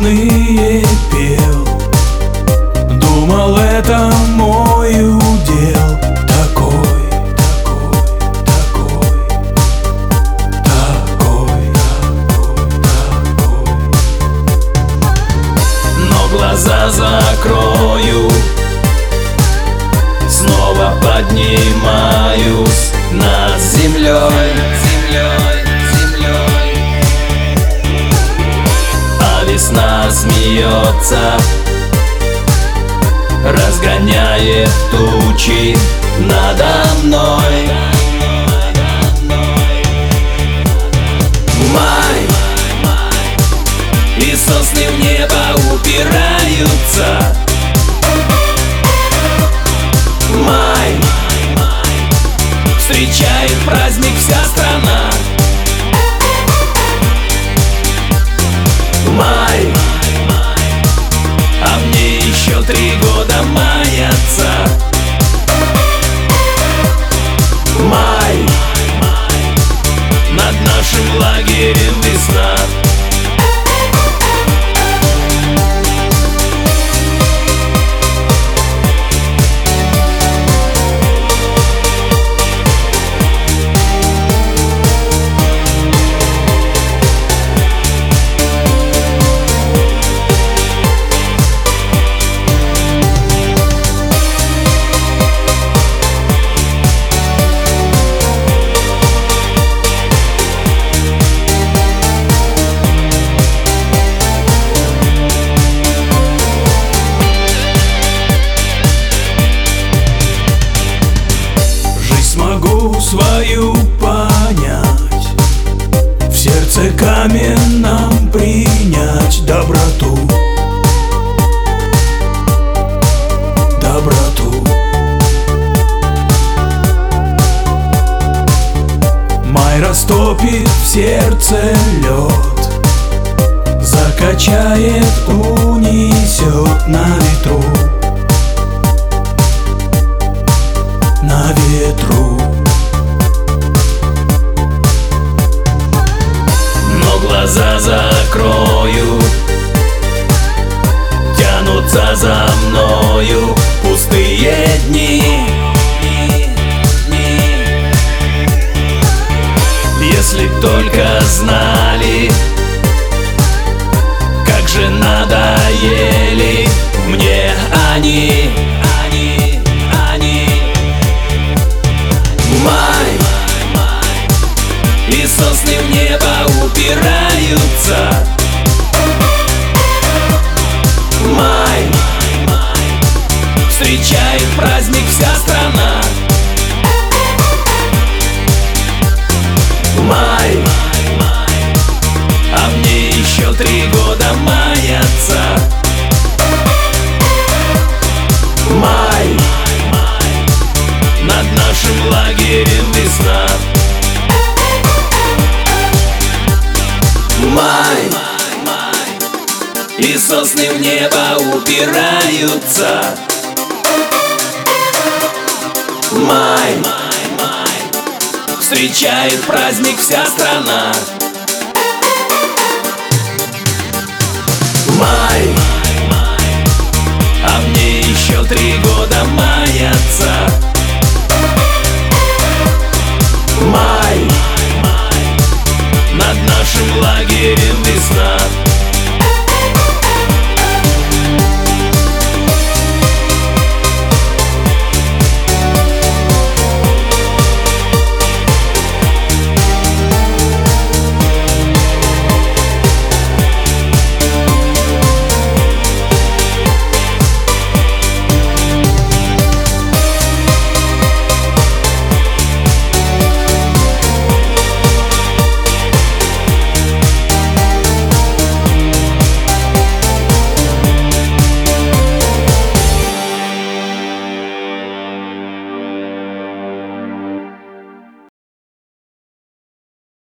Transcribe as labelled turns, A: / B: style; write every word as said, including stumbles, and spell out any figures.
A: песенные пел. Думал, это мой удел. Такой, такой, такой, такой, такой, такой. Но глаза закрою, снова поднимаюсь над землей, землей, землей. А весна смеется, разгоняет тучи надо мной. Май, и сосны в небо упираются. Май, встречает праздник вся страна. Май, а мне еще три года маяться. Май, над нашим лагерем весна. Могу свою понять, в сердце каменном принять доброту, доброту. Май растопит в сердце лед, закачает, унесет на ветру, на ветру. Но глаза закрою, тянутся за мною пустые дни. Если б только знали, как же надоели мне они. Май, и сосны в небо упираются. Май, встречает праздник вся страна. Май, а мне еще три года маяться. Май, над нашим лагерем весна. Май, и сосны в небо упираются. Май, встречает праздник вся страна. Май, а мне еще три года мая.